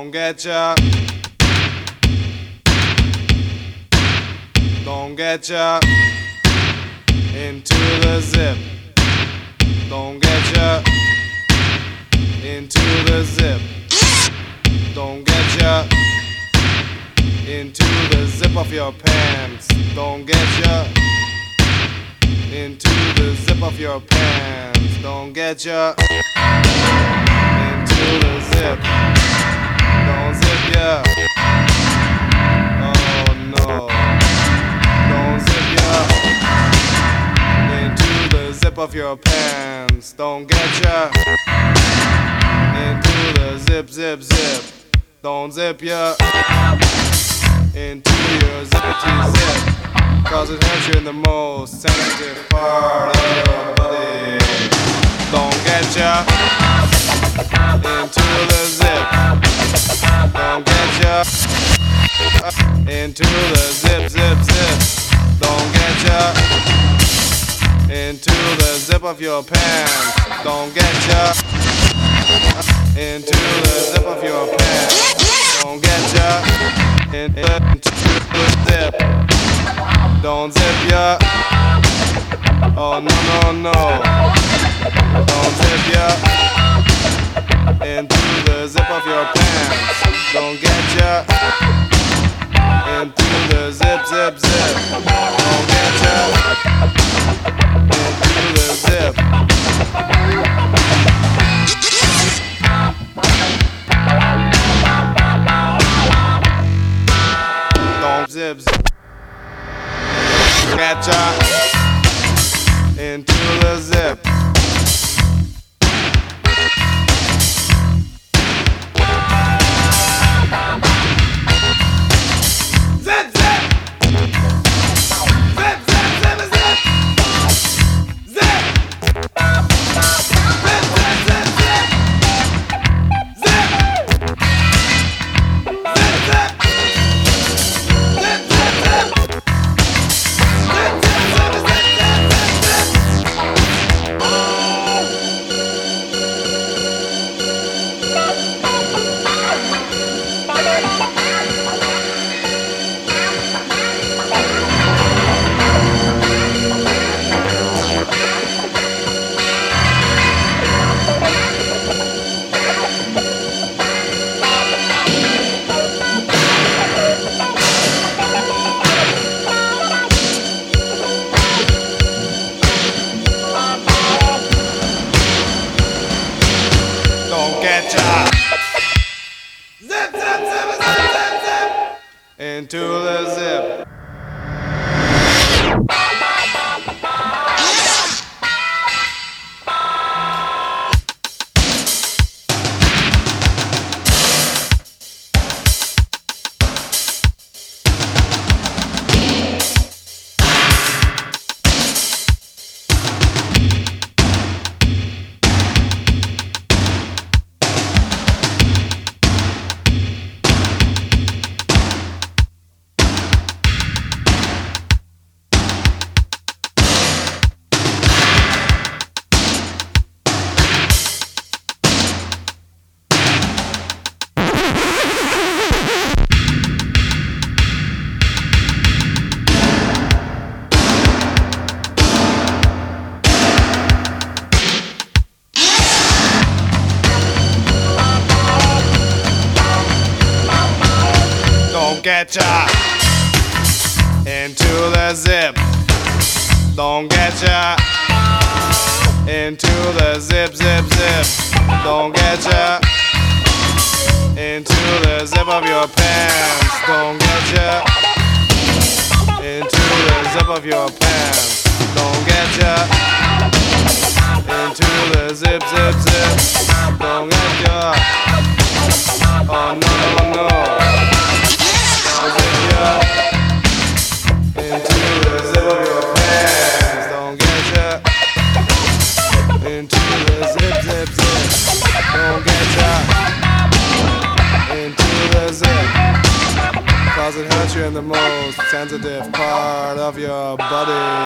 Don't get ya. Don't get ya into the zip. Don't get ya into the zip. Don't get ya into the zip of your pants. Don't get ya into the zip of your pants. Don't get ya into the zip. Don't zip ya. Oh no. Don't zip ya into the zip of your pants. Don't get ya into the zip, zip, zip. Don't zip ya into your zippity zip, 'cause it hurts you in the most sensitive part of your body. Don't get ya into the zip. Don't get ya into the zip, zip, zip. Don't get ya into the zip of your pants. Don't get ya into the zip of your pants. Don't get ya into the zip. Don't zip ya. Oh no, no, no. Don't zip ya into the zip of your pants. Don't get ya into the zip, zip, zip. Don't get ya into the zip. Don't zip, zip. Get ya into the zip. Zip, zip, zip, zip, zip, zip. Into the zip. Get ya into the zip. Don't get ya into the zip, zip, zip. Don't get ya into the zip of your pants. Don't get ya into the zip of your pants. Don't get ya into the zip, zip, zip. Don't get ya. Oh no, no, no. Into the zip of your pants. Don't get ya into the zip, zip, zip. Don't get ya into the zip, 'cause it hurts you in the most sensitive part of your body.